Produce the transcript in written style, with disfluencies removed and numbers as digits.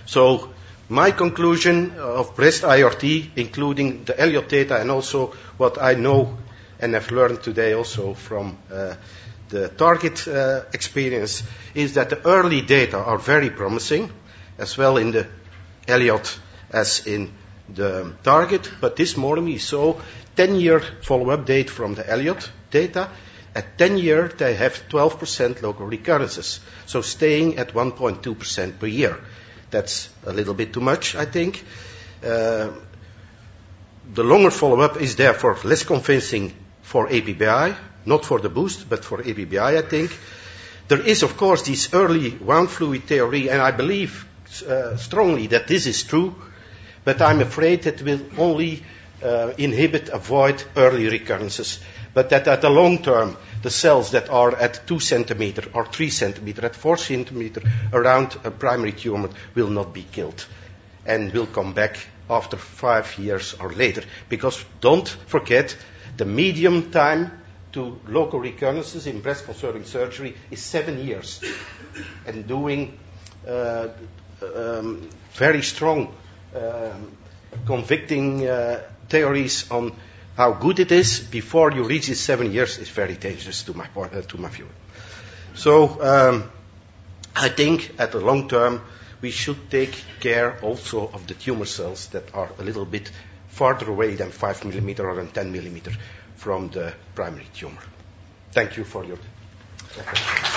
So my conclusion of breast IRT, including the Elliott data and also what I know and have learned today also from the target experience, is that the early data are very promising, as well in the Elliott as in the target. But this morning we saw 10-year follow-up date from the Elliott data. At 10 years, they have 12% local recurrences, so staying at 1.2% per year. That's a little bit too much, I think. The longer follow-up is therefore less convincing for ABBI, not for the boost, but for ABBI, I think. There is, of course, this early wound fluid theory, and I believe strongly that this is true, but I'm afraid it will only avoid early recurrences, but that at the long term, the cells that are at 2 centimeters or 3 centimeters, at 4 centimeters around a primary tumor will not be killed and will come back after 5 years or later. Because don't forget, the median time to local recurrences in breast-conserving surgery is 7 years. And doing very strong, convicting theories on how good it is before you reach these 7 years is very dangerous to my view. So I think at the long term we should take care also of the tumor cells that are a little bit farther away than 5 millimeter or than 10 millimeter from the primary tumor. Thank you for your attention.